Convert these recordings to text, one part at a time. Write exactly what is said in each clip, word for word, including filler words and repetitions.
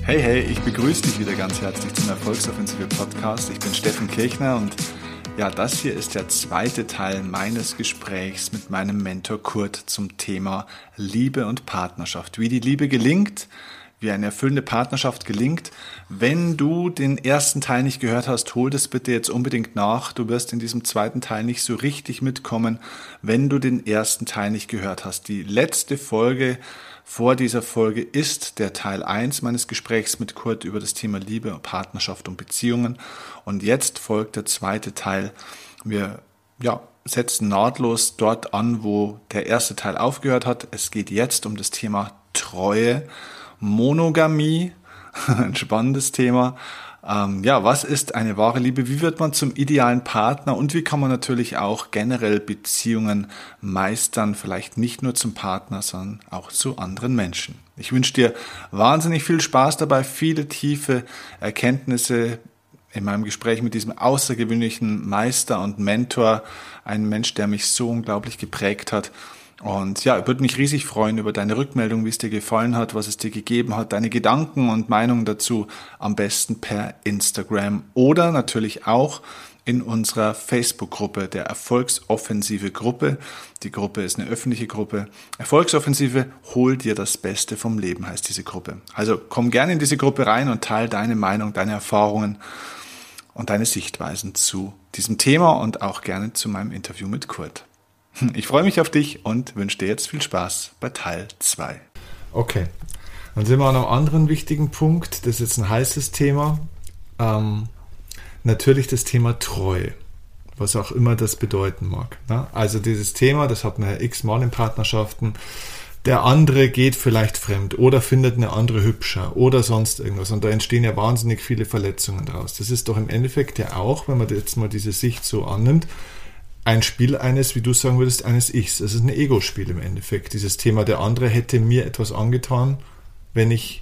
Hey, hey, ich begrüße dich wieder ganz herzlich zum Erfolgsoffensive Podcast. Ich bin Steffen Kirchner und ja, das hier ist der zweite Teil meines Gesprächs mit meinem Mentor Kurt zum Thema Liebe und Partnerschaft. Wie die Liebe gelingt, wie eine erfüllende Partnerschaft gelingt. Wenn du den ersten Teil nicht gehört hast, hol das bitte jetzt unbedingt nach. Du wirst in diesem zweiten Teil nicht so richtig mitkommen, wenn du den ersten Teil nicht gehört hast. Die letzte Folge vor dieser Folge ist der Teil eins meines Gesprächs mit Kurt über das Thema Liebe, Partnerschaft und Beziehungen. Und jetzt folgt der zweite Teil. Wir ja, setzen nahtlos dort an, wo der erste Teil aufgehört hat. Es geht jetzt um das Thema Treue, Monogamie, ein spannendes Thema. Ähm, ja, was ist eine wahre Liebe? Wie wird man zum idealen Partner? Und wie kann man natürlich auch generell Beziehungen meistern? Vielleicht nicht nur zum Partner, sondern auch zu anderen Menschen. Ich wünsche dir wahnsinnig viel Spaß dabei, viele tiefe Erkenntnisse in meinem Gespräch mit diesem außergewöhnlichen Meister und Mentor. Ein Mensch, der mich so unglaublich geprägt hat. Und ja, ich würde mich riesig freuen über deine Rückmeldung, wie es dir gefallen hat, was es dir gegeben hat, deine Gedanken und Meinungen dazu, am besten per Instagram oder natürlich auch in unserer Facebook-Gruppe, der Erfolgsoffensive Gruppe. Die Gruppe ist eine öffentliche Gruppe. Erfolgsoffensive, hol dir das Beste vom Leben, heißt diese Gruppe. Also komm gerne in diese Gruppe rein und teile deine Meinung, deine Erfahrungen und deine Sichtweisen zu diesem Thema und auch gerne zu meinem Interview mit Kurt. Ich freue mich auf dich und wünsche dir jetzt viel Spaß bei Teil zwei. Okay, dann sind wir an einem anderen wichtigen Punkt. Das ist jetzt ein heißes Thema. Ähm, natürlich das Thema Treue, was auch immer das bedeuten mag. Ne? Also dieses Thema, das hat man ja x-mal in Partnerschaften. Der andere geht vielleicht fremd oder findet eine andere hübscher oder sonst irgendwas. Und da entstehen ja wahnsinnig viele Verletzungen draus. Das ist doch im Endeffekt ja auch, wenn man jetzt mal diese Sicht so annimmt, ein Spiel eines, wie du sagen würdest, eines Ichs. Es ist ein Ego-Spiel im Endeffekt. Dieses Thema, der andere hätte mir etwas angetan, wenn ich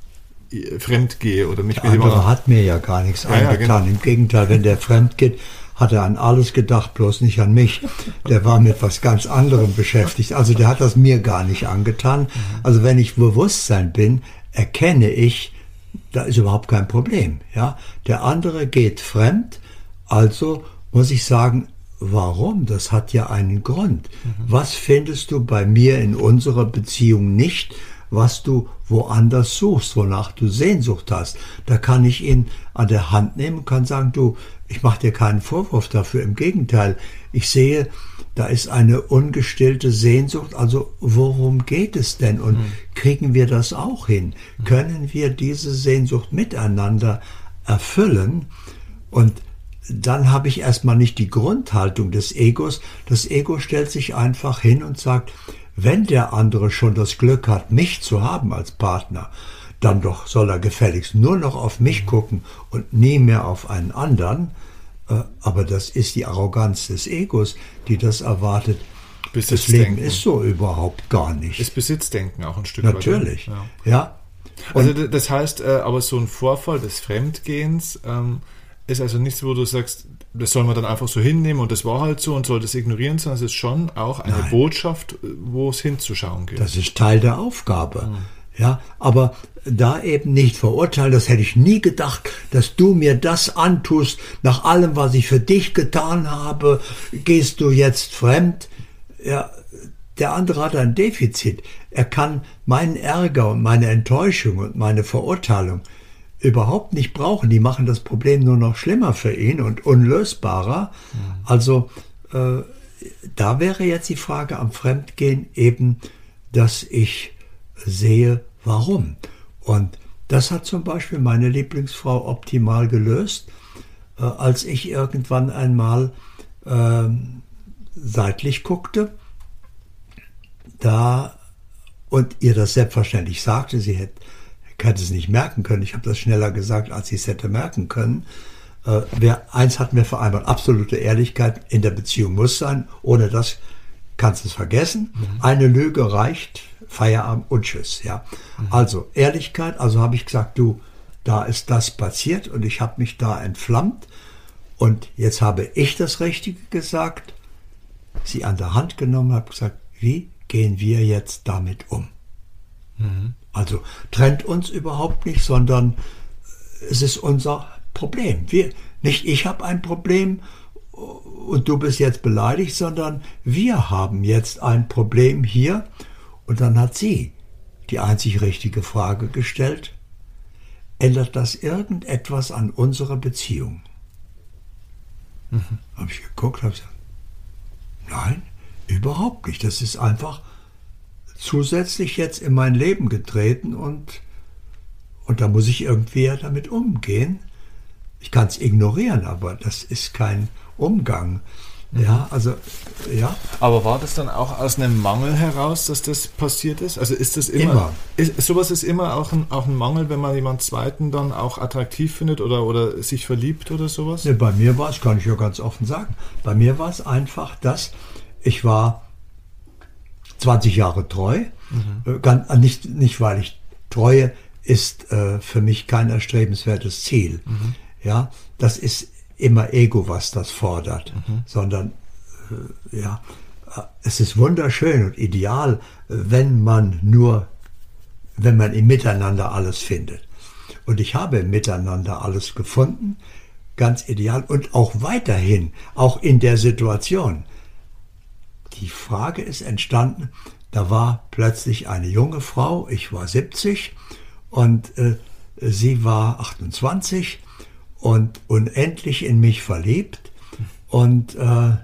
fremd gehe oder mich der mit andere hat mir ja gar nichts ja, angetan. Ja, genau. Im Gegenteil, wenn der fremd geht, hat er an alles gedacht, bloß nicht an mich. Der war mit was ganz anderem beschäftigt. Also der hat das mir gar nicht angetan. Also wenn ich Bewusstsein bin, erkenne ich, da ist überhaupt kein Problem. Ja, der andere geht fremd, also muss ich sagen, warum? Das hat ja einen Grund. Mhm. Was findest du bei mir in unserer Beziehung nicht, was du woanders suchst, wonach du Sehnsucht hast? Da kann ich ihn an der Hand nehmen und kann sagen, du, ich mache dir keinen Vorwurf dafür. Im Gegenteil, ich sehe, da ist eine ungestillte Sehnsucht. Also worum geht es denn? Und mhm. kriegen wir das auch hin? Mhm. Können wir diese Sehnsucht miteinander erfüllen? Und dann habe ich erstmal nicht die Grundhaltung des Egos. Das Ego stellt sich einfach hin und sagt, wenn der andere schon das Glück hat, mich zu haben als Partner, dann doch soll er gefälligst nur noch auf mich gucken und nie mehr auf einen anderen. Aber das ist die Arroganz des Egos, die das erwartet. Das Leben ist so überhaupt gar nicht. Ist Besitzdenken auch ein Stück weit. Natürlich, ja. ja. Also das heißt, aber so ein Vorfall des Fremdgehens ist also nichts, wo du sagst, das soll man dann einfach so hinnehmen und das war halt so und soll das ignorieren, sondern es ist schon auch eine Nein. Botschaft, wo es hinzuschauen gilt. Das ist Teil der Aufgabe. Mhm. Ja, aber da eben nicht verurteilen, das hätte ich nie gedacht, dass du mir das antust, nach allem, was ich für dich getan habe, gehst du jetzt fremd. Ja, der andere hat ein Defizit. Er kann meinen Ärger und meine Enttäuschung und meine Verurteilung überhaupt nicht brauchen. Die machen das Problem nur noch schlimmer für ihn und unlösbarer. Mhm. Also äh, da wäre jetzt die Frage am Fremdgehen eben, dass ich sehe, warum. Und das hat zum Beispiel meine Lieblingsfrau optimal gelöst, äh, als ich irgendwann einmal äh, seitlich guckte, da und ihr das selbstverständlich sagte, sie hätte hätte es nicht merken können. Ich habe das schneller gesagt, als ich es hätte merken können. Äh, wer, eins hatten wir vereinbart, absolute Ehrlichkeit in der Beziehung muss sein. Ohne das kannst du es vergessen. Mhm. Eine Lüge reicht, Feierabend und Tschüss. Ja. Mhm. Also Ehrlichkeit, also habe ich gesagt, du, da ist das passiert und ich habe mich da entflammt und jetzt habe ich das Richtige gesagt, sie an der Hand genommen, habe gesagt, wie gehen wir jetzt damit um? Mhm. Also trennt uns überhaupt nicht, sondern es ist unser Problem. Wir, nicht ich habe ein Problem und du bist jetzt beleidigt, sondern wir haben jetzt ein Problem hier. Und dann hat sie die einzig richtige Frage gestellt: Ändert das irgendetwas an unserer Beziehung? Mhm. Habe ich geguckt, habe gesagt, nein, überhaupt nicht. Das ist einfach zusätzlich jetzt in mein Leben getreten und, und da muss ich irgendwie ja damit umgehen. Ich kann es ignorieren, aber das ist kein Umgang. Ja, also, ja. Aber war das dann auch aus einem Mangel heraus, dass das passiert ist? Also ist das immer, immer. Ist, sowas ist immer auch ein, auch ein Mangel, wenn man jemanden zweiten dann auch attraktiv findet oder, oder sich verliebt oder sowas? Nee, bei mir war es, kann ich ja ganz offen sagen, bei mir war es einfach, dass ich war zwanzig Jahre treu, mhm. ganz, nicht, nicht weil ich, Treue ist äh, für mich kein erstrebenswertes Ziel. Mhm. Ja, das ist immer Ego, was das fordert, mhm. sondern äh, ja, es ist wunderschön und ideal, wenn man nur, wenn man im Miteinander alles findet. Und ich habe im Miteinander alles gefunden, ganz ideal und auch weiterhin, auch in der Situation. Die Frage ist entstanden, da war plötzlich eine junge Frau, ich war siebzig und äh, sie war achtundzwanzig und unendlich in mich verliebt und äh,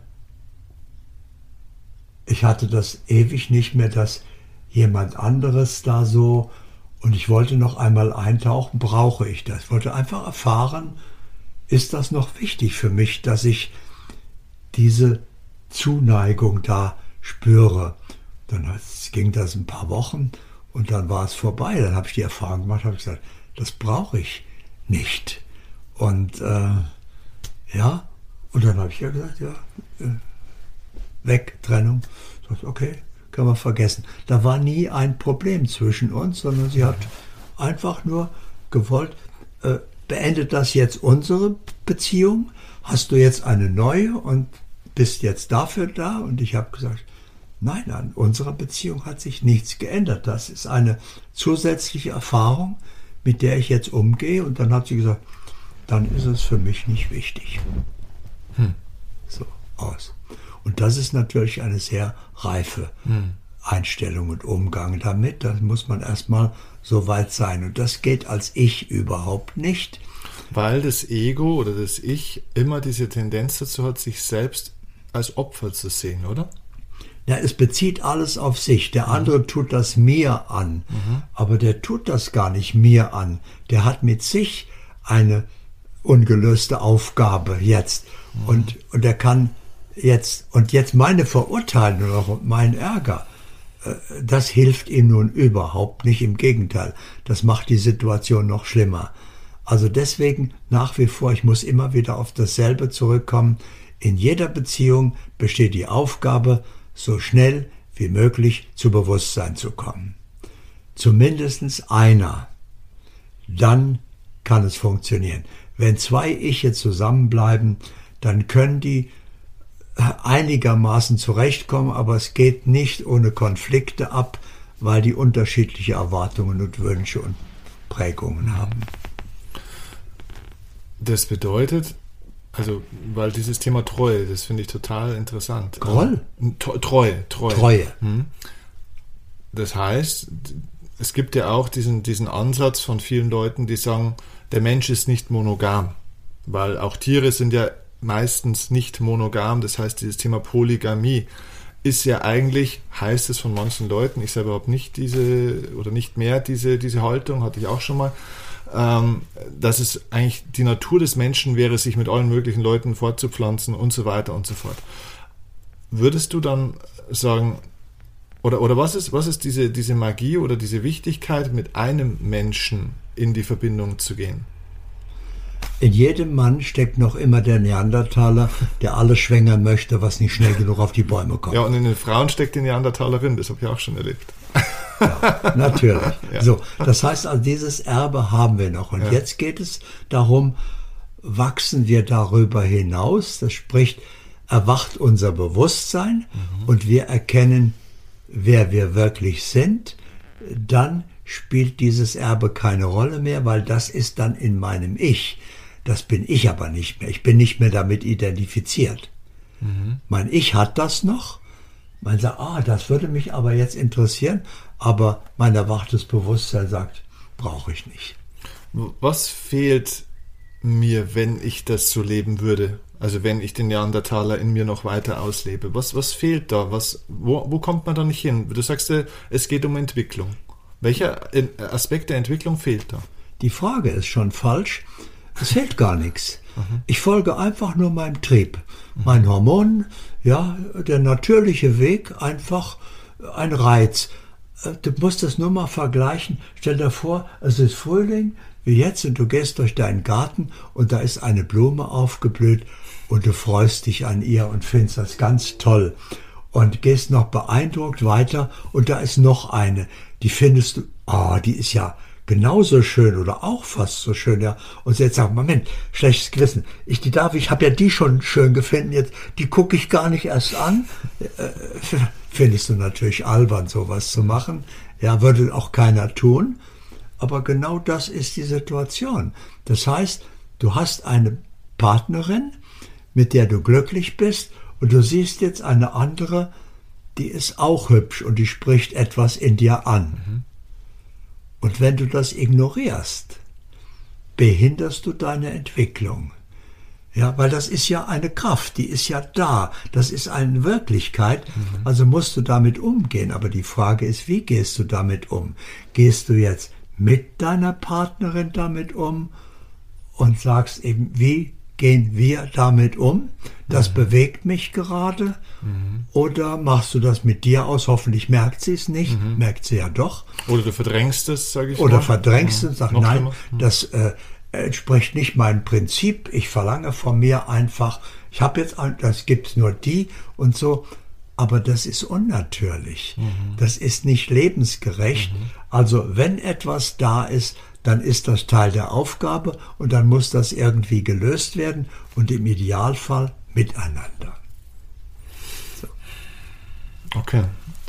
ich hatte das ewig nicht mehr, dass jemand anderes da so, und ich wollte noch einmal eintauchen, brauche ich das? Ich wollte einfach erfahren, ist das noch wichtig für mich, dass ich diese Zuneigung da spüre? Dann ging das ein paar Wochen und dann war es vorbei. Dann habe ich die Erfahrung gemacht, habe gesagt, das brauche ich nicht. Und äh, ja, und dann habe ich ja gesagt, ja, äh, weg, Trennung. Ich dachte, okay, kann man vergessen. Da war nie ein Problem zwischen uns, sondern sie hat einfach nur gewollt, äh, beendet das jetzt unsere Beziehung? Hast du jetzt eine neue und bist jetzt dafür da? Und ich habe gesagt, nein, an unserer Beziehung hat sich nichts geändert. Das ist eine zusätzliche Erfahrung, mit der ich jetzt umgehe. Und dann hat sie gesagt, dann ist es für mich nicht wichtig. Hm. So, aus. Und das ist natürlich eine sehr reife hm. Einstellung und Umgang damit. Da muss man erstmal so weit sein. Und das geht als Ich überhaupt nicht. Weil das Ego oder das Ich immer diese Tendenz dazu hat, sich selbst als Opfer zu sehen, oder? Ja, es bezieht alles auf sich. Der andere mhm. tut das mir an. Mhm. Aber der tut das gar nicht mir an. Der hat mit sich eine ungelöste Aufgabe jetzt. Mhm. Und, und er kann jetzt, und jetzt meine Verurteilung und mein Ärger, äh, das hilft ihm nun überhaupt nicht. Im Gegenteil, das macht die Situation noch schlimmer. Also deswegen nach wie vor, ich muss immer wieder auf dasselbe zurückkommen. In jeder Beziehung besteht die Aufgabe, so schnell wie möglich zu Bewusstsein zu kommen. Zumindest einer. Dann kann es funktionieren. Wenn zwei Iche zusammenbleiben, dann können die einigermaßen zurechtkommen, aber es geht nicht ohne Konflikte ab, weil die unterschiedliche Erwartungen und Wünsche und Prägungen haben. Das bedeutet, also, weil dieses Thema Treue, das finde ich total interessant. Groll? Treue, Treue. Treue. Das heißt, es gibt ja auch diesen, diesen Ansatz von vielen Leuten, die sagen, der Mensch ist nicht monogam, weil auch Tiere sind ja meistens nicht monogam. Das heißt, dieses Thema Polygamie ist ja eigentlich, heißt es von manchen Leuten, ich selber habe nicht diese oder nicht mehr diese, diese Haltung, hatte ich auch schon mal, ähm, dass es eigentlich die Natur des Menschen wäre, sich mit allen möglichen Leuten fortzupflanzen und so weiter und so fort. Würdest du dann sagen, oder, oder was ist, was ist diese, diese Magie oder diese Wichtigkeit, mit einem Menschen in die Verbindung zu gehen? In jedem Mann steckt noch immer der Neandertaler, der alles schwängern möchte, was nicht schnell genug auf die Bäume kommt. Ja, und in den Frauen steckt die Neandertalerin, das habe ich auch schon erlebt. Ja, natürlich. Ja. So, das heißt also, dieses Erbe haben wir noch. Und ja. jetzt geht es darum, wachsen wir darüber hinaus, das spricht, erwacht unser Bewusstsein mhm. und wir erkennen, wer wir wirklich sind, dann spielt dieses Erbe keine Rolle mehr, weil das ist dann in meinem Ich. Das bin ich aber nicht mehr. Ich bin nicht mehr damit identifiziert. Mhm. Mein Ich hat das noch. Man sagt, ah, das würde mich aber jetzt interessieren, aber mein erwachtes Bewusstsein sagt, brauche ich nicht. Was fehlt mir, wenn ich das so leben würde? Also wenn ich den Neandertaler in mir noch weiter auslebe. Was, was fehlt da? Was, wo, wo kommt man da nicht hin? Du sagst, es geht um Entwicklung. Welcher Aspekt der Entwicklung fehlt da? Die Frage ist schon falsch. Es fehlt gar nichts. Mhm. Ich folge einfach nur meinem Trieb. Mhm. Mein Hormon, ja, der natürliche Weg, einfach ein Reiz. Du musst das nur mal vergleichen. Stell dir vor, es ist Frühling, wie jetzt, und du gehst durch deinen Garten und da ist eine Blume aufgeblüht und du freust dich an ihr und findest das ganz toll. Und gehst noch beeindruckt weiter und da ist noch eine. Die findest du, ah, oh, die ist ja genauso schön oder auch fast so schön, ja. Und jetzt sagst du, Moment, schlechtes Gewissen. Ich, die darf, ich habe ja die schon schön gefunden, jetzt, die gucke ich gar nicht erst an. Äh, findest du natürlich albern, sowas zu machen. Ja, würde auch keiner tun. Aber genau das ist die Situation. Das heißt, du hast eine Partnerin, mit der du glücklich bist, und du siehst jetzt eine andere, die ist auch hübsch und die spricht etwas in dir an. Mhm. Und wenn du das ignorierst, behinderst du deine Entwicklung. Ja, weil das ist ja eine Kraft, die ist ja da. Das ist eine Wirklichkeit, mhm. Also musst du damit umgehen. Aber die Frage ist, wie gehst du damit um? Gehst du jetzt mit deiner Partnerin damit um und sagst eben, wie gehen wir damit um? Das mhm. bewegt mich gerade. Mhm. Oder machst du das mit dir aus? Hoffentlich merkt sie es nicht. Mhm. Merkt sie ja doch. Oder du verdrängst es, sage ich Oder mal. verdrängst mhm. es und sagst, Noch nein, schlimmer. Mhm. das äh, entspricht nicht meinem Prinzip. Ich verlange von mir einfach, ich habe jetzt, das gibt's nur die und so. Aber das ist unnatürlich. Mhm. Das ist nicht lebensgerecht. Mhm. Also wenn etwas da ist, dann ist das Teil der Aufgabe und dann muss das irgendwie gelöst werden und im Idealfall miteinander. So. Okay.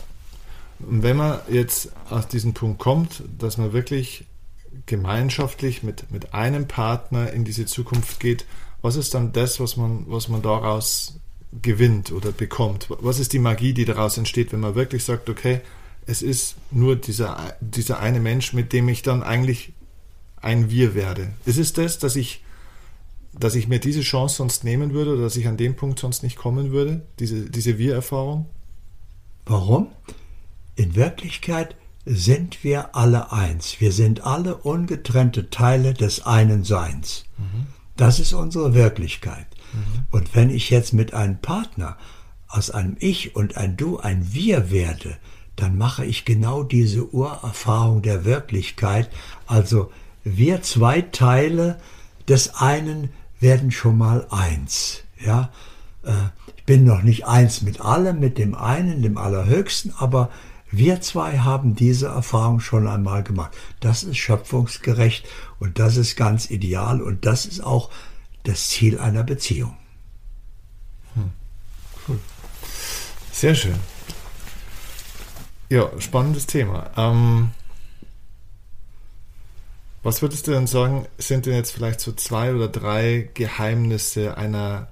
Und wenn man jetzt aus diesem Punkt kommt, dass man wirklich gemeinschaftlich mit, mit einem Partner in diese Zukunft geht, was ist dann das, was man, was man daraus gewinnt oder bekommt? Was ist die Magie, die daraus entsteht, wenn man wirklich sagt, okay, es ist nur dieser, dieser eine Mensch, mit dem ich dann eigentlich ein Wir werde? Ist es das, dass ich, dass ich mir diese Chance sonst nehmen würde oder dass ich an dem Punkt sonst nicht kommen würde, diese, diese Wir-Erfahrung? Warum? In Wirklichkeit sind wir alle eins. Wir sind alle ungetrennte Teile des einen Seins. Mhm. Das ist unsere Wirklichkeit. Mhm. Und wenn ich jetzt mit einem Partner aus einem Ich und ein Du ein Wir werde, dann mache ich genau diese Urerfahrung der Wirklichkeit. Also wir zwei Teile des einen werden schon mal eins. Ja, ich bin noch nicht eins mit allem, mit dem einen, dem Allerhöchsten, aber wir zwei haben diese Erfahrung schon einmal gemacht. Das ist schöpfungsgerecht und das ist ganz ideal und das ist auch das Ziel einer Beziehung. Hm. Cool. Sehr schön. Ja, spannendes Thema. Ähm, was würdest du denn sagen, sind denn jetzt vielleicht so zwei oder drei Geheimnisse einer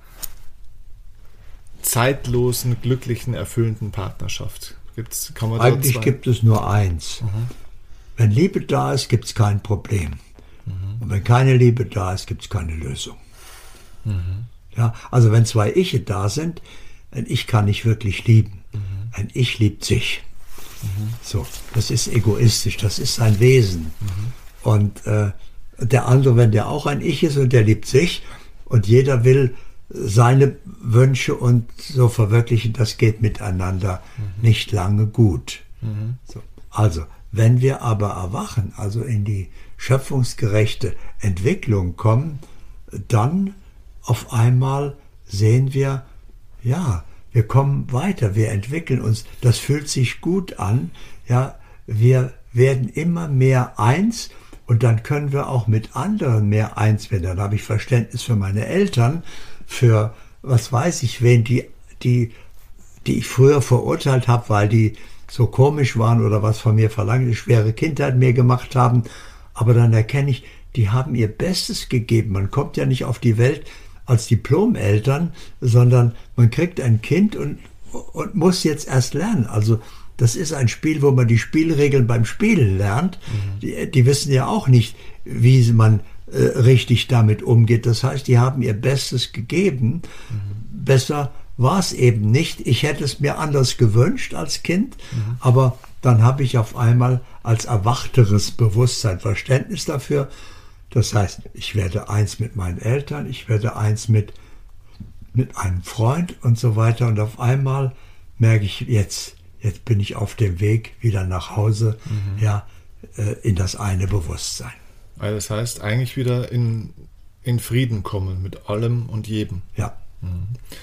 zeitlosen, glücklichen, erfüllenden Partnerschaft? Gibt's, kann man Eigentlich zwei? Gibt es nur eins. Mhm. Wenn Liebe da ist, gibt es kein Problem. Mhm. Und wenn keine Liebe da ist, gibt es keine Lösung. Mhm. Ja, also wenn zwei Iche da sind, ein Ich kann nicht wirklich lieben. Mhm. Ein Ich liebt sich. Mhm. So, das ist egoistisch, das ist sein Wesen. Mhm. Und äh, der andere, wenn der auch ein Ich ist und der liebt sich und jeder will seine Wünsche und so verwirklichen, das geht miteinander mhm. nicht lange gut. Mhm. So, also, wenn wir aber erwachen, also in die schöpfungsgerechte Entwicklung kommen, dann auf einmal sehen wir, ja, wir kommen weiter, wir entwickeln uns, das fühlt sich gut an, ja, wir werden immer mehr eins und dann können wir auch mit anderen mehr eins werden. Dann habe ich Verständnis für meine Eltern, für, was weiß ich wen, die, die, die ich früher verurteilt habe, weil die so komisch waren oder was von mir verlangt, eine schwere Kindheit mir gemacht haben. Aber dann erkenne ich, die haben ihr Bestes gegeben. Man kommt ja nicht auf die Welt als Diplomeltern, sondern man kriegt ein Kind und, und muss jetzt erst lernen. Also das ist ein Spiel, wo man die Spielregeln beim Spielen lernt. Mhm. Die, die wissen ja auch nicht, wie man äh, richtig damit umgeht. Das heißt, die haben ihr Bestes gegeben. Mhm. Besser war es eben nicht. Ich hätte es mir anders gewünscht als Kind, mhm. aber dann habe ich auf einmal als erwachteres Bewusstsein Verständnis dafür. Das heißt, ich werde eins mit meinen Eltern, ich werde eins mit, mit einem Freund und so weiter. Und auf einmal merke ich, jetzt, jetzt bin ich auf dem Weg wieder nach Hause, mhm. ja, äh, in das eine Bewusstsein. Also das heißt, eigentlich wieder in, in Frieden kommen mit allem und jedem. Ja. Mhm.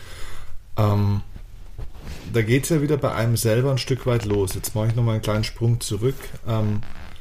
Ähm, da geht es ja wieder bei einem selber ein Stück weit los. Jetzt mache ich nochmal einen kleinen Sprung zurück. Ähm,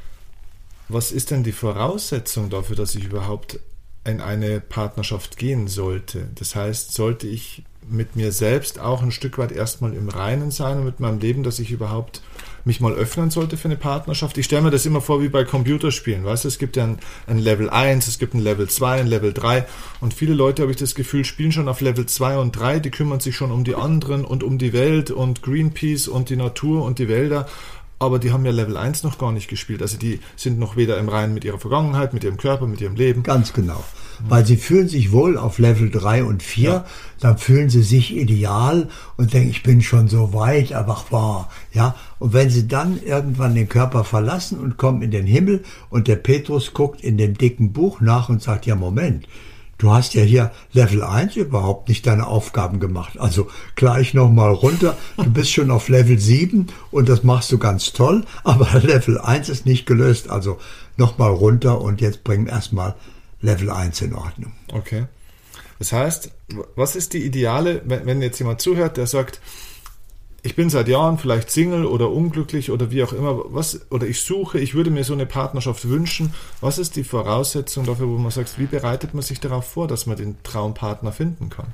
was ist denn die Voraussetzung dafür, dass ich überhaupt in eine Partnerschaft gehen sollte? Das heißt, sollte ich mit mir selbst auch ein Stück weit erstmal im Reinen sein und mit meinem Leben, dass ich überhaupt mich mal öffnen sollte für eine Partnerschaft? Ich stelle mir das immer vor wie bei Computerspielen, weißt du, es gibt ja ein, ein Level eins, es gibt ein Level zwei, ein Level drei und viele Leute, habe ich das Gefühl, spielen schon auf Level zwei und drei, die kümmern sich schon um die anderen und um die Welt und Greenpeace und die Natur und die Wälder, aber die haben ja Level eins noch gar nicht gespielt, also die sind noch weder im Reinen mit ihrer Vergangenheit, mit ihrem Körper, mit ihrem Leben. Ganz genau. Weil sie fühlen sich wohl auf Level drei und vier, ja. Dann fühlen sie sich ideal und denken, ich bin schon so weit, aber wahr, ja. Und wenn sie dann irgendwann den Körper verlassen und kommen in den Himmel und der Petrus guckt in dem dicken Buch nach und sagt, ja Moment, du hast ja hier Level eins überhaupt nicht deine Aufgaben gemacht. Also gleich nochmal runter, du bist schon auf Level sieben und das machst du ganz toll, aber Level eins ist nicht gelöst, also nochmal runter und jetzt bringen wir erstmal Level eins in Ordnung. Okay. Das heißt, was ist die ideale, wenn, wenn jetzt jemand zuhört, der sagt, ich bin seit Jahren vielleicht Single oder unglücklich oder wie auch immer, was, oder ich suche, ich würde mir so eine Partnerschaft wünschen. Was ist die Voraussetzung dafür, wo man sagt, wie bereitet man sich darauf vor, dass man den Traumpartner finden kann?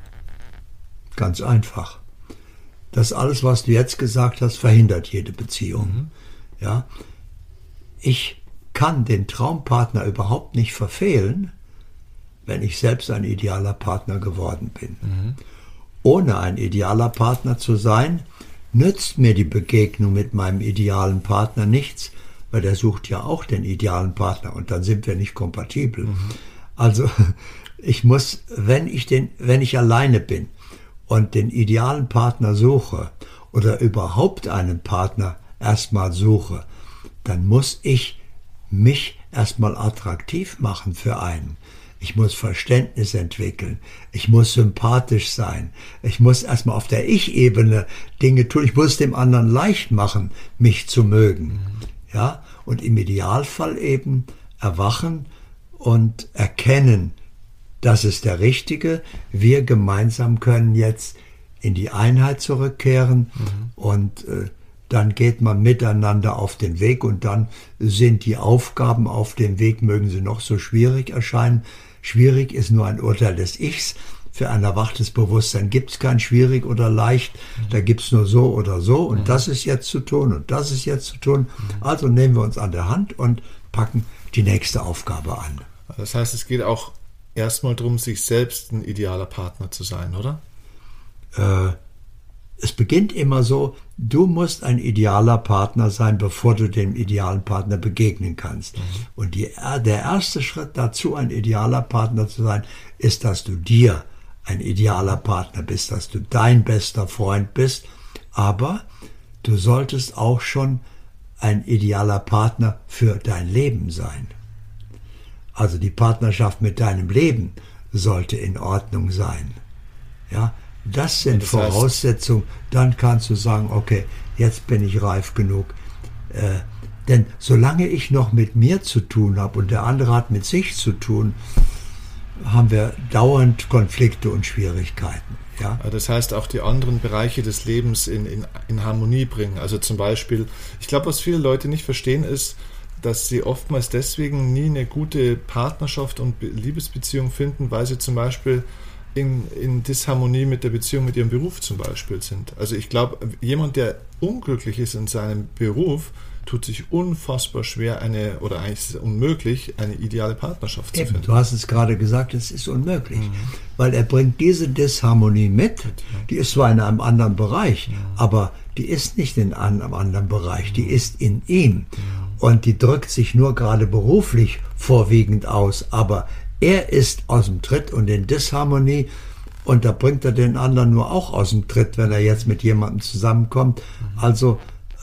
Ganz einfach. Das alles, was du jetzt gesagt hast, verhindert jede Beziehung. Mhm. Ja. Ich kann den Traumpartner überhaupt nicht verfehlen, wenn ich selbst ein idealer Partner geworden bin. Mhm. Ohne ein idealer Partner zu sein, nützt mir die Begegnung mit meinem idealen Partner nichts, weil der sucht ja auch den idealen Partner und dann sind wir nicht kompatibel. Mhm. Also ich muss, wenn ich den, wenn ich alleine bin und den idealen Partner suche oder überhaupt einen Partner erstmal suche, dann muss ich mich erstmal attraktiv machen für einen. Ich muss Verständnis entwickeln. Ich muss sympathisch sein. Ich muss erstmal auf der Ich-Ebene Dinge tun. Ich muss dem anderen leicht machen, mich zu mögen. Mhm. Ja? Und im Idealfall eben erwachen und erkennen, das ist der Richtige. Wir gemeinsam können jetzt in die Einheit zurückkehren mhm. und äh, dann geht man miteinander auf den Weg und dann sind die Aufgaben auf dem Weg, mögen sie noch so schwierig erscheinen. Schwierig ist nur ein Urteil des Ichs. Für ein erwachtes Bewusstsein gibt es kein schwierig oder leicht. Da gibt es nur so oder so und mhm. das ist jetzt zu tun und das ist jetzt zu tun. Mhm. Also nehmen wir uns an der Hand und packen die nächste Aufgabe an. Das heißt, es geht auch erstmal darum, sich selbst ein idealer Partner zu sein, oder? Äh, es beginnt immer so, du musst ein idealer Partner sein, bevor du dem idealen Partner begegnen kannst. Mhm. Und die, der erste Schritt dazu, ein idealer Partner zu sein, ist, dass du dir ein idealer Partner bist, dass du dein bester Freund bist. Aber du solltest auch schon ein idealer Partner für dein Leben sein. Also die Partnerschaft mit deinem Leben sollte in Ordnung sein. Ja, das sind das Voraussetzungen. Dann kannst du sagen, okay, jetzt bin ich reif genug. Äh, denn solange ich noch mit mir zu tun habe und der andere hat mit sich zu tun, haben wir dauernd Konflikte und Schwierigkeiten. Ja? Das heißt, auch die anderen Bereiche des Lebens in, in, in Harmonie bringen. Also zum Beispiel, ich glaube, was viele Leute nicht verstehen, ist, dass sie oftmals deswegen nie eine gute Partnerschaft und Liebesbeziehung finden, weil sie zum Beispiel in, in Disharmonie mit der Beziehung mit ihrem Beruf zum Beispiel sind. Also ich glaube, jemand, der unglücklich ist in seinem Beruf, tut sich unfassbar schwer, eine, oder eigentlich ist es unmöglich, eine ideale Partnerschaft zu Eben, finden. du hast es gerade gesagt, es ist unmöglich, mhm. weil er bringt diese Disharmonie mit, die ist zwar in einem anderen Bereich, ja. aber die ist nicht in einem anderen Bereich, die ist in ihm ja. und die drückt sich nur gerade beruflich vorwiegend aus, aber er ist aus dem Tritt und in Disharmonie und da bringt er den anderen nur auch aus dem Tritt, wenn er jetzt mit jemandem zusammenkommt, mhm. also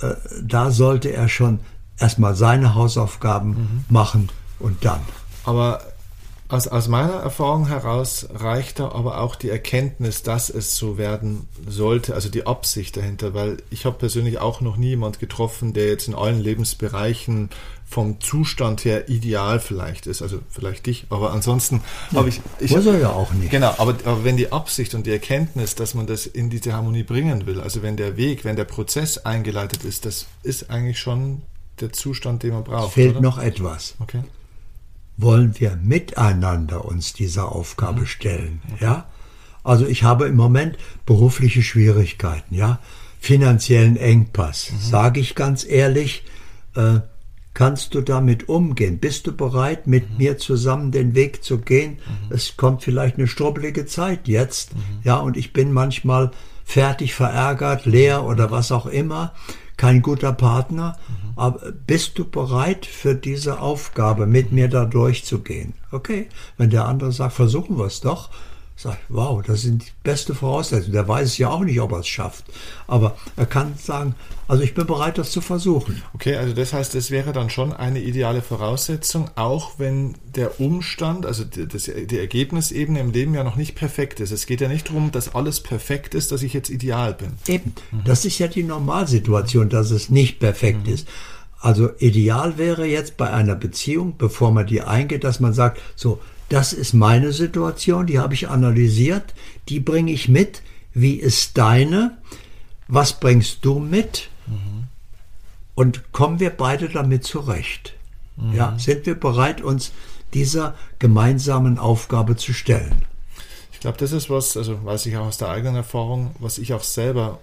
da sollte er schon erstmal seine Hausaufgaben mhm. machen und dann. Aber aus, aus meiner Erfahrung heraus reicht da aber auch die Erkenntnis, dass es so werden sollte, also die Absicht dahinter, weil ich habe persönlich auch noch nie jemand getroffen, der jetzt in allen Lebensbereichen vom Zustand her ideal vielleicht ist, also vielleicht dich, aber ansonsten ja, habe ich... ich muss er ja auch nicht. Genau, aber, aber wenn die Absicht und die Erkenntnis, dass man das in diese Harmonie bringen will, also wenn der Weg, wenn der Prozess eingeleitet ist, das ist eigentlich schon der Zustand, den man braucht. Es fehlt oder? noch etwas. Okay. Wollen wir miteinander uns dieser Aufgabe mhm. stellen, okay. ja? Also ich habe im Moment berufliche Schwierigkeiten, ja, finanziellen Engpass, mhm. sage ich ganz ehrlich, äh, kannst du damit umgehen? Bist du bereit, mit mhm. mir zusammen den Weg zu gehen? Mhm. Es kommt vielleicht eine strubbelige Zeit jetzt, mhm. ja, und ich bin manchmal fertig, verärgert, leer oder was auch immer, kein guter Partner, mhm. aber bist du bereit für diese Aufgabe, mit mir da durchzugehen? Okay, wenn der andere sagt, versuchen wir es doch, sag ich, wow, das sind die beste Voraussetzungen. Der weiß es ja auch nicht, ob er es schafft. Aber er kann sagen, also ich bin bereit, das zu versuchen. Okay, also das heißt, das wäre dann schon eine ideale Voraussetzung, auch wenn der Umstand, also die, das, die Ergebnisebene im Leben ja noch nicht perfekt ist. Es geht ja nicht darum, dass alles perfekt ist, dass ich jetzt ideal bin. Eben, mhm. das ist ja die Normalsituation, dass es nicht perfekt mhm. ist. Also ideal wäre jetzt bei einer Beziehung, bevor man die eingeht, dass man sagt, so, das ist meine Situation, die habe ich analysiert, die bringe ich mit. Wie ist deine? Was bringst du mit? Mhm. Und kommen wir beide damit zurecht? Mhm. Ja, sind wir bereit, uns dieser gemeinsamen Aufgabe zu stellen? Ich glaube, das ist was, also weiß ich auch aus der eigenen Erfahrung, was ich auch selber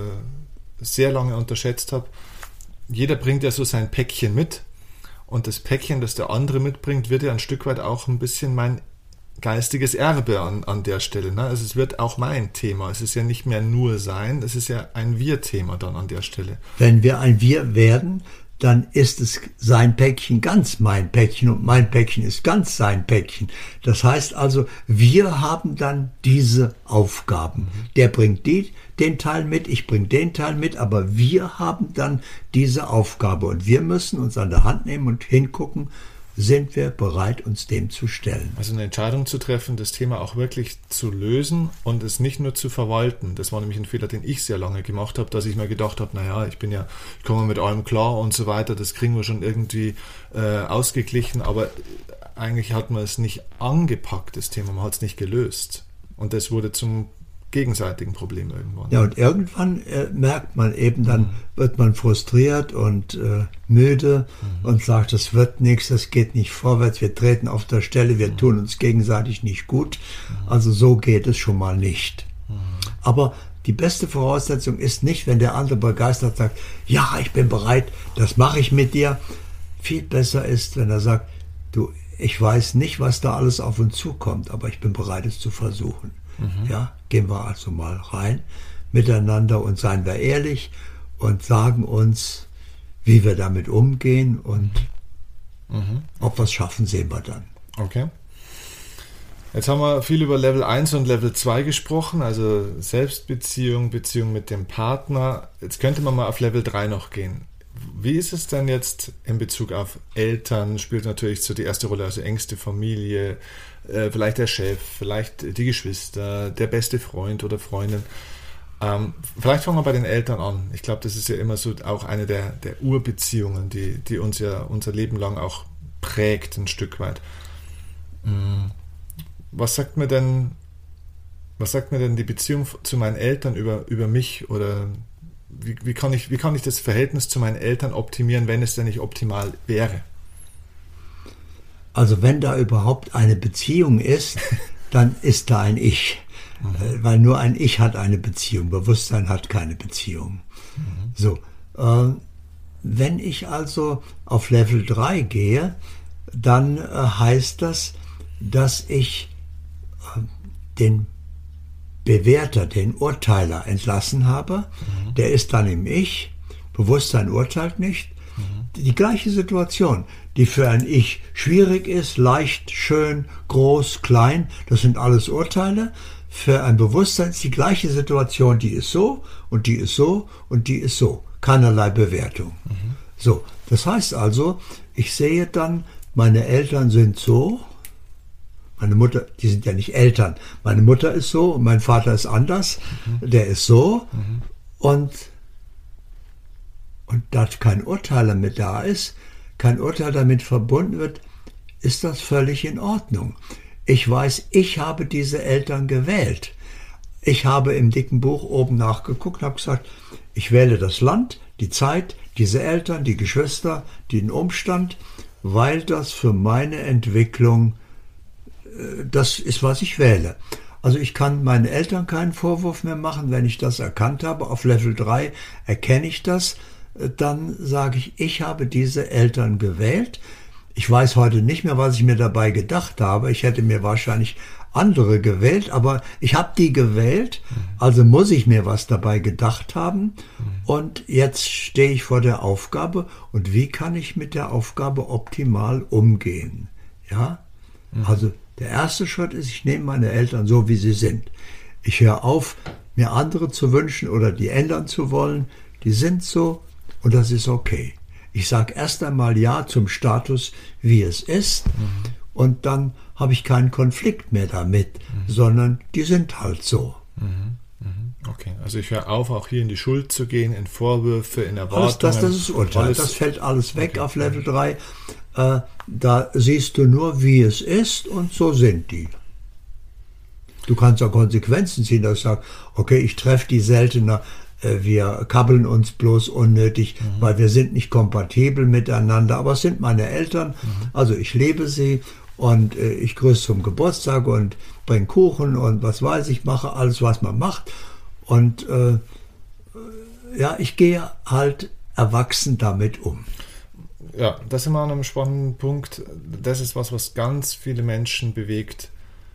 äh, sehr lange unterschätzt habe. Jeder bringt ja so sein Päckchen mit. Und das Päckchen, das der andere mitbringt, wird ja ein Stück weit auch ein bisschen mein geistiges Erbe an, an der Stelle. Ne? Also es wird auch mein Thema. Es ist ja nicht mehr nur sein, es ist ja ein Wir-Thema dann an der Stelle. Wenn wir ein Wir werden, dann ist es sein Päckchen ganz mein Päckchen und mein Päckchen ist ganz sein Päckchen. Das heißt also, wir haben dann diese Aufgaben. Der bringt die, den Teil mit, ich bringe den Teil mit, aber wir haben dann diese Aufgabe und wir müssen uns an der Hand nehmen und hingucken, sind wir bereit, uns dem zu stellen. Also eine Entscheidung zu treffen, das Thema auch wirklich zu lösen und es nicht nur zu verwalten. Das war nämlich ein Fehler, den ich sehr lange gemacht habe, dass ich mir gedacht habe, naja, ich bin ja, ich komme mit allem klar und so weiter, das kriegen wir schon irgendwie äh, ausgeglichen, aber eigentlich hat man es nicht angepackt, das Thema, man hat es nicht gelöst. Und das wurde zum gegenseitigen Problem irgendwann. Ja, und irgendwann äh, merkt man eben, dann mhm. wird man frustriert und äh, müde mhm. und sagt, das wird nichts, das geht nicht vorwärts, wir treten auf der Stelle, wir mhm. tun uns gegenseitig nicht gut. Mhm. Also so geht es schon mal nicht. Mhm. Aber die beste Voraussetzung ist nicht, wenn der andere begeistert sagt, ja, ich bin bereit, das mache ich mit dir. Viel besser ist, wenn er sagt, du, ich weiß nicht, was da alles auf uns zukommt, aber ich bin bereit, es zu versuchen. Mhm. Ja, gehen wir also mal rein miteinander und seien wir ehrlich und sagen uns, wie wir damit umgehen und mhm. ob wir es schaffen, sehen wir dann. Okay. Jetzt haben wir viel über Level eins und Level zwei gesprochen, also Selbstbeziehung, Beziehung mit dem Partner. Jetzt könnte man mal auf Level drei noch gehen. Wie ist es denn jetzt in Bezug auf Eltern? Spielt natürlich so die erste Rolle, also engste Familie, äh, vielleicht der Chef, vielleicht die Geschwister, der beste Freund oder Freundin. Ähm, vielleicht fangen wir bei den Eltern an. Ich glaube, das ist ja immer so auch eine der, der Urbeziehungen, die, die uns ja unser Leben lang auch prägt, ein Stück weit. Was sagt mir denn, was sagt mir denn die Beziehung zu meinen Eltern über, über mich oder Wie, wie, kann ich, wie kann ich das Verhältnis zu meinen Eltern optimieren, wenn es denn nicht optimal wäre? Also wenn da überhaupt eine Beziehung ist, dann ist da ein Ich. Mhm. Weil nur ein Ich hat eine Beziehung, Bewusstsein hat keine Beziehung. Mhm. So, äh, wenn ich also auf Level drei gehe, dann äh, heißt das, dass ich äh, den Bewerter, den Urteiler entlassen habe. Mhm. Der ist dann im Ich. Bewusstsein urteilt nicht. Mhm. Die gleiche Situation, die für ein Ich schwierig ist, leicht, schön, groß, klein, das sind alles Urteile. Für ein Bewusstsein ist die gleiche Situation, die ist so und die ist so und die ist so. Keinerlei Bewertung. Mhm. So, das heißt also, ich sehe dann, meine Eltern sind so, meine Mutter, die sind ja nicht Eltern, meine Mutter ist so und mein Vater ist anders, mhm. der ist so mhm. und, und da kein Urteil damit da ist, kein Urteil damit verbunden wird, ist das völlig in Ordnung. Ich weiß, ich habe diese Eltern gewählt. Ich habe im dicken Buch oben nachgeguckt und habe gesagt, ich wähle das Land, die Zeit, diese Eltern, die Geschwister, den Umstand, weil das für meine Entwicklung, das ist, was ich wähle. Also ich kann meinen Eltern keinen Vorwurf mehr machen, wenn ich das erkannt habe. Auf Level drei erkenne ich das, dann sage ich, ich habe diese Eltern gewählt. Ich weiß heute nicht mehr, was ich mir dabei gedacht habe. Ich hätte mir wahrscheinlich andere gewählt, aber ich habe die gewählt, also muss ich mir was dabei gedacht haben. Und jetzt stehe ich vor der Aufgabe, und wie kann ich mit der Aufgabe optimal umgehen? Ja, also der erste Schritt ist, ich nehme meine Eltern so, wie sie sind. Ich höre auf, mir andere zu wünschen oder die ändern zu wollen. Die sind so und das ist okay. Ich sage erst einmal Ja zum Status, wie es ist, mhm. und dann habe ich keinen Konflikt mehr damit, mhm. sondern die sind halt so. Mhm. Okay, also ich höre auf, auch hier in die Schuld zu gehen, in Vorwürfe, in Erwartungen. Alles das, das ist Urteil, alles, das fällt alles weg okay. auf Level drei. Äh, da siehst du nur, wie es ist, und so sind die. Du kannst auch Konsequenzen ziehen, dass du sagst, okay, ich treffe die seltener, äh, wir kabbeln uns bloß unnötig, mhm. weil wir sind nicht kompatibel miteinander, aber es sind meine Eltern, mhm. also ich lebe sie und äh, ich grüße zum Geburtstag und bringe Kuchen und was weiß ich, mache alles, was man macht. Und äh, ja, ich gehe halt erwachsen damit um. Ja, das ist immer an einem spannenden Punkt. Das ist was, was ganz viele Menschen bewegt.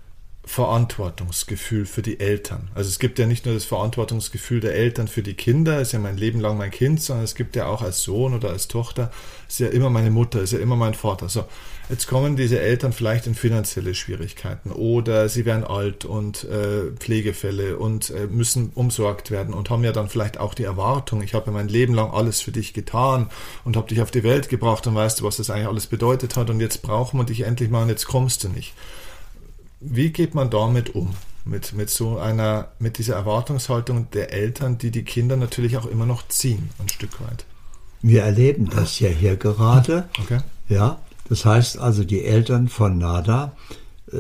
Verantwortungsgefühl für die Eltern. Also es gibt ja nicht nur das Verantwortungsgefühl der Eltern für die Kinder, ist ja mein Leben lang mein Kind, sondern es gibt ja auch als Sohn oder als Tochter, ist ja immer meine Mutter, ist ja immer mein Vater. So, jetzt kommen diese Eltern vielleicht in finanzielle Schwierigkeiten oder sie werden alt und äh, Pflegefälle und äh, müssen umsorgt werden und haben ja dann vielleicht auch die Erwartung, ich habe ja mein Leben lang alles für dich getan und habe dich auf die Welt gebracht und weißt du, was das eigentlich alles bedeutet hat und jetzt brauchen wir dich endlich mal und jetzt kommst du nicht. Wie geht man damit um? Mit, mit so einer, mit dieser Erwartungshaltung der Eltern, die die Kinder natürlich auch immer noch ziehen, ein Stück weit. Wir erleben das ja hier gerade. Okay. Ja, das heißt also, die Eltern von Nada äh,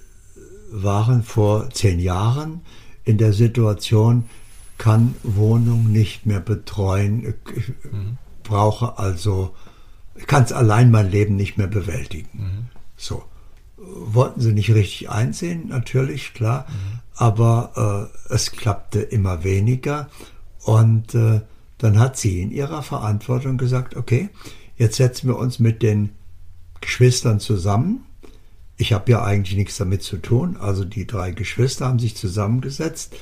waren vor zehn Jahren in der Situation, kann Wohnung nicht mehr betreuen, ich mhm. brauche also, kann es allein mein Leben nicht mehr bewältigen. Mhm. So. Wollten sie nicht richtig einsehen, natürlich, klar, mhm. aber äh, es klappte immer weniger und äh, dann hat sie in ihrer Verantwortung gesagt, okay, jetzt setzen wir uns mit den Geschwistern zusammen. Ich habe ja eigentlich nichts damit zu tun, also die drei Geschwister haben sich zusammengesetzt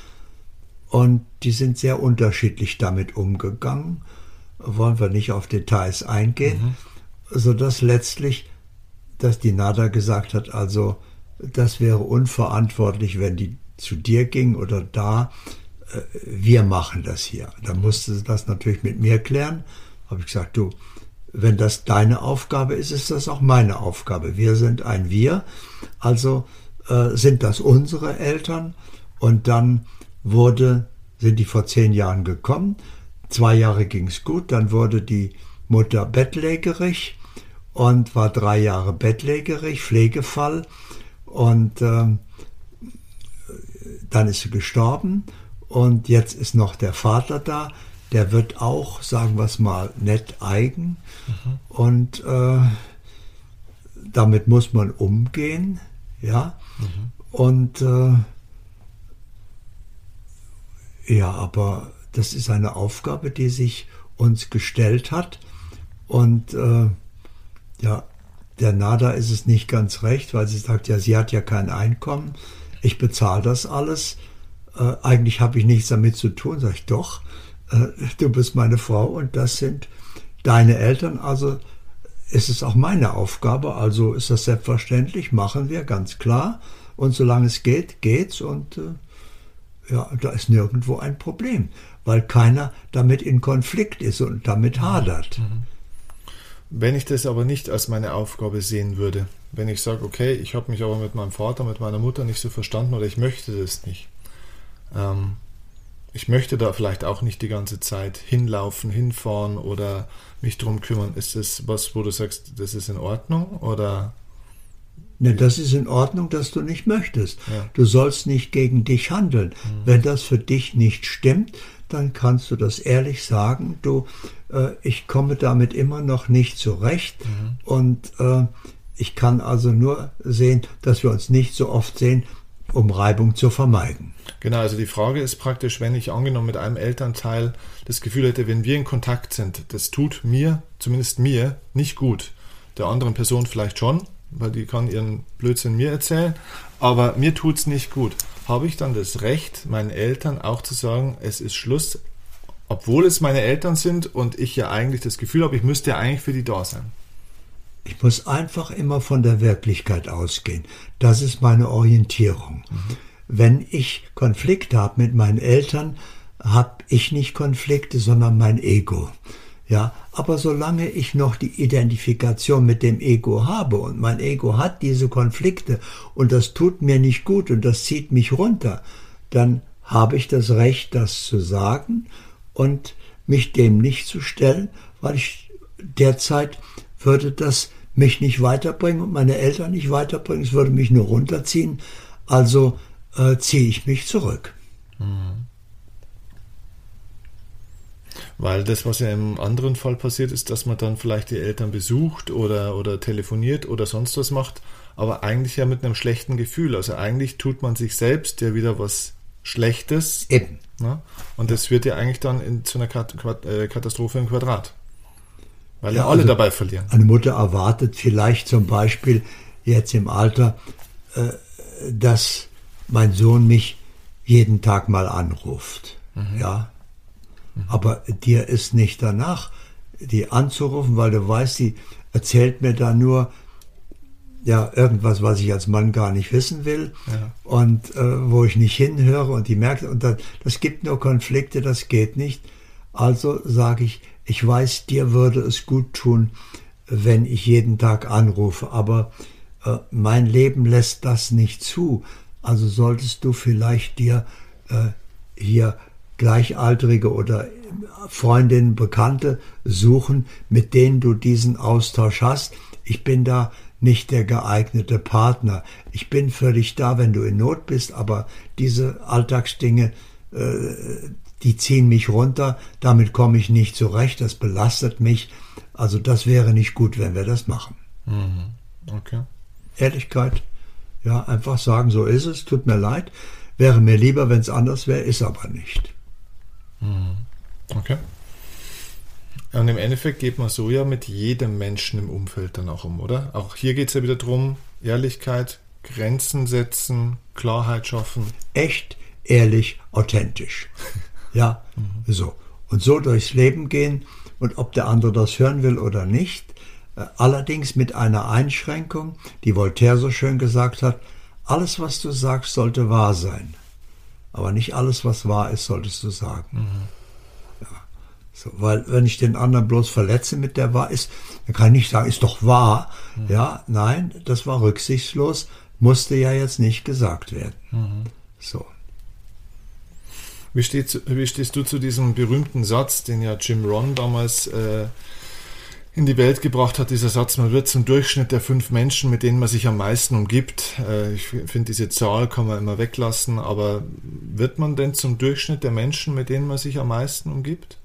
und die sind sehr unterschiedlich damit umgegangen, wollen wir nicht auf Details eingehen, mhm. sodass letztlich dass die Nada gesagt hat, also das wäre unverantwortlich, wenn die zu dir ging oder da, äh, wir machen das hier. Da musste sie das natürlich mit mir klären. Habe ich gesagt, du, wenn das deine Aufgabe ist, ist das auch meine Aufgabe. Wir sind ein Wir, also äh, sind das unsere Eltern. Und dann wurde, sind die vor zehn Jahren gekommen, zwei Jahre ging es gut, dann wurde die Mutter bettlägerig und war drei Jahre bettlägerig, Pflegefall, und ähm, dann ist sie gestorben und jetzt ist noch der Vater da, der wird auch, sagen wir es mal, nett eigen, mhm. und äh, damit muss man umgehen, ja, mhm. Und äh, ja, aber das ist eine Aufgabe, die sich uns gestellt hat. Und äh, ja, der Nada ist es nicht ganz recht, weil sie sagt, ja, sie hat ja kein Einkommen, ich bezahle das alles. Äh, eigentlich habe ich nichts damit zu tun. Sag ich, doch, äh, du bist meine Frau und das sind deine Eltern, also ist es auch meine Aufgabe, also ist das selbstverständlich, machen wir, ganz klar. Und solange es geht, geht's und äh, ja, da ist nirgendwo ein Problem, weil keiner damit in Konflikt ist und damit hadert. Wenn ich das aber nicht als meine Aufgabe sehen würde, wenn ich sage, okay, ich habe mich aber mit meinem Vater, mit meiner Mutter nicht so verstanden oder ich möchte das nicht, ähm, ich möchte da vielleicht auch nicht die ganze Zeit hinlaufen, hinfahren oder mich drum kümmern, ist das was, wo du sagst, das ist in Ordnung oder... Ne, das ist in Ordnung, dass du nicht möchtest. Ja. Du sollst nicht gegen dich handeln. Mhm. Wenn das für dich nicht stimmt, dann kannst du das ehrlich sagen. Du, äh, ich komme damit immer noch nicht zurecht mhm. und äh, ich kann also nur sehen, dass wir uns nicht so oft sehen, um Reibung zu vermeiden. Genau, also die Frage ist praktisch, wenn ich angenommen mit einem Elternteil das Gefühl hätte, wenn wir in Kontakt sind, das tut mir, zumindest mir, nicht gut. Der anderen Person vielleicht schon, weil die kann ihren Blödsinn mir erzählen, aber mir tut es nicht gut. Habe ich dann das Recht, meinen Eltern auch zu sagen, es ist Schluss, obwohl es meine Eltern sind und ich ja eigentlich das Gefühl habe, ich müsste ja eigentlich für die da sein? Ich muss einfach immer von der Wirklichkeit ausgehen. Das ist meine Orientierung. Mhm. Wenn ich Konflikte habe mit meinen Eltern, habe ich nicht Konflikte, sondern mein Ego. Ja, aber solange ich noch die Identifikation mit dem Ego habe und mein Ego hat diese Konflikte und das tut mir nicht gut und das zieht mich runter, dann habe ich das Recht, das zu sagen und mich dem nicht zu stellen, weil ich derzeit würde das mich nicht weiterbringen und meine Eltern nicht weiterbringen, es würde mich nur runterziehen, also äh, ziehe ich mich zurück. Mhm. Weil das, was ja im anderen Fall passiert, ist, dass man dann vielleicht die Eltern besucht oder, oder telefoniert oder sonst was macht, aber eigentlich ja mit einem schlechten Gefühl. Also eigentlich tut man sich selbst ja wieder was Schlechtes. Eben. Ne? Und das wird ja eigentlich dann in, zu einer Katastrophe im Quadrat. Weil ja, ja alle also dabei verlieren. Eine Mutter erwartet vielleicht zum Beispiel jetzt im Alter, äh, dass mein Sohn mich jeden Tag mal anruft. Mhm. Ja. Aber dir ist nicht danach, die anzurufen, weil du weißt, die erzählt mir da nur ja irgendwas, was ich als Mann gar nicht wissen will ja. und äh, wo ich nicht hinhöre und die merkt, und das, das gibt nur Konflikte, das geht nicht. Also sage ich, ich weiß, dir würde es gut tun, wenn ich jeden Tag anrufe, aber äh, mein Leben lässt das nicht zu. Also solltest du vielleicht dir äh, hier Gleichaltrige oder Freundinnen, Bekannte suchen, mit denen du diesen Austausch hast. Ich bin da nicht der geeignete Partner. Ich bin für dich da, wenn du in Not bist, aber diese Alltagsdinge, äh, die ziehen mich runter, damit komme ich nicht zurecht, das belastet mich. Also das wäre nicht gut, wenn wir das machen. Mhm. Okay. Ehrlichkeit, ja, einfach sagen, so ist es, tut mir leid, wäre mir lieber, wenn es anders wäre, ist aber nicht. Okay. Und im Endeffekt geht man so ja mit jedem Menschen im Umfeld dann auch um, oder? Auch hier geht es ja wieder darum, Ehrlichkeit, Grenzen setzen, Klarheit schaffen. Echt, ehrlich, authentisch. Ja, mhm. so. Und so durchs Leben gehen und ob der andere das hören will oder nicht. Allerdings mit einer Einschränkung, die Voltaire so schön gesagt hat, alles, was du sagst, sollte wahr sein. Aber nicht alles, was wahr ist, solltest du sagen. Mhm. Ja, so, weil wenn ich den anderen bloß verletze mit der Wahrheit, ist, dann kann ich nicht sagen, ist doch wahr. Mhm. Ja, nein, das war rücksichtslos, musste ja jetzt nicht gesagt werden. Mhm. So. Wie, steht, wie stehst du zu diesem berühmten Satz, den ja Jim Rohn damals äh, in die Welt gebracht hat, dieser Satz, man wird zum Durchschnitt der fünf Menschen, mit denen man sich am meisten umgibt. Ich finde, diese Zahl kann man immer weglassen, aber wird man denn zum Durchschnitt der Menschen, mit denen man sich am meisten umgibt?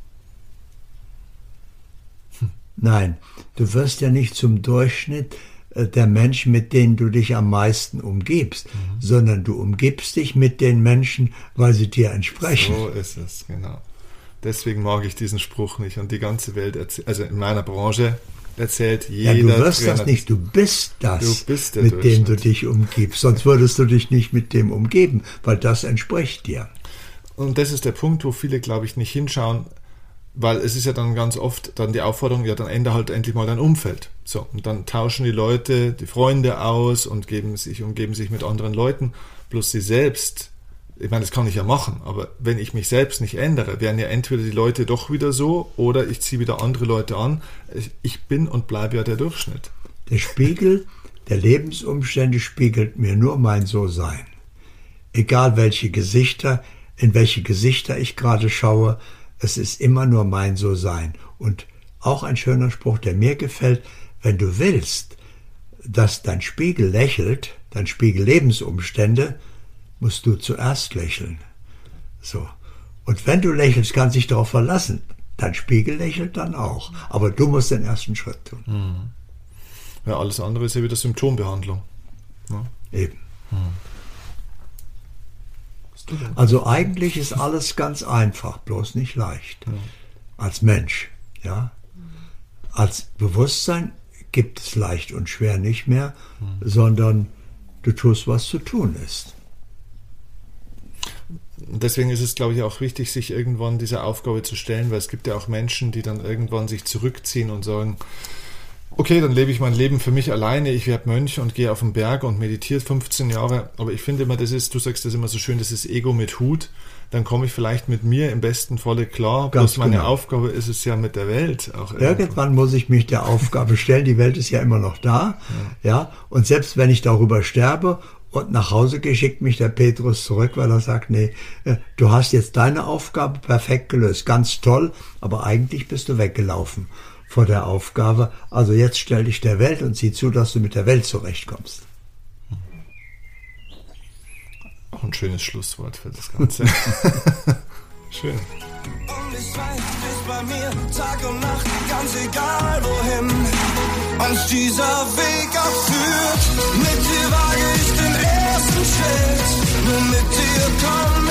Nein, du wirst ja nicht zum Durchschnitt, äh, der Menschen, mit denen du dich am meisten umgibst, mhm. sondern du umgibst dich mit den Menschen, weil sie dir entsprechen. So ist es, genau. Deswegen mag ich diesen Spruch nicht. Und die ganze Welt, erzählt, also in meiner Branche, erzählt jeder. Ja, du wirst Trainer, das nicht, du bist das, du bist der mit dem du dich umgibst. Sonst würdest du dich nicht mit dem umgeben, weil das entspricht dir. Und das ist der Punkt, wo viele, glaube ich, nicht hinschauen, weil es ist ja dann ganz oft dann die Aufforderung, ja, dann ändere halt endlich mal dein Umfeld. So, und dann tauschen die Leute die Freunde aus und geben sich, umgeben sich mit anderen Leuten, bloß sie selbst. Ich meine, das kann ich ja machen, aber wenn ich mich selbst nicht ändere, werden ja entweder die Leute doch wieder so oder ich ziehe wieder andere Leute an. Ich bin und bleibe ja der Durchschnitt. Der Spiegel der Lebensumstände spiegelt mir nur mein So-Sein. Egal welche Gesichter, in welche Gesichter ich gerade schaue, es ist immer nur mein So-Sein. Und auch ein schöner Spruch, der mir gefällt, wenn du willst, dass dein Spiegel lächelt, dein Spiegel Lebensumstände, musst du zuerst lächeln. So. Und wenn du lächelst, kannst du dich darauf verlassen. Dein Spiegel lächelt dann auch. Aber du musst den ersten Schritt tun. Mhm. Ja, alles andere ist ja wieder Symptombehandlung. Ja. Eben. Mhm. Also eigentlich ist alles ganz einfach, bloß nicht leicht. Ja. Als Mensch, ja. Als Bewusstsein gibt es leicht und schwer nicht mehr, mhm. sondern du tust, was zu tun ist. Deswegen ist es, glaube ich, auch wichtig, sich irgendwann dieser Aufgabe zu stellen, weil es gibt ja auch Menschen, die dann irgendwann sich zurückziehen und sagen, okay, dann lebe ich mein Leben für mich alleine, ich werde Mönch und gehe auf den Berg und meditiere fünfzehn Jahre, aber ich finde immer, das ist, du sagst das immer so schön, das ist Ego mit Hut, dann komme ich vielleicht mit mir im besten Falle klar, bloß meine genau. Aufgabe ist es ja mit der Welt auch irgendwo. Irgendwann muss ich mich der Aufgabe stellen, die Welt ist ja immer noch da, ja, ja und selbst wenn ich darüber sterbe und nach Hause geschickt mich der Petrus zurück, weil er sagt, nee, du hast jetzt deine Aufgabe perfekt gelöst, ganz toll, aber eigentlich bist du weggelaufen vor der Aufgabe. Also jetzt stell dich der Welt und sieh zu, dass du mit der Welt zurechtkommst. Auch ein schönes Schlusswort für das Ganze. Schön. Und ich weiß, du bist bei mir Tag und Nacht, ganz egal wohin uns dieser Weg auch führt. Mit dir wage ich den ersten Schritt, nur mit dir komm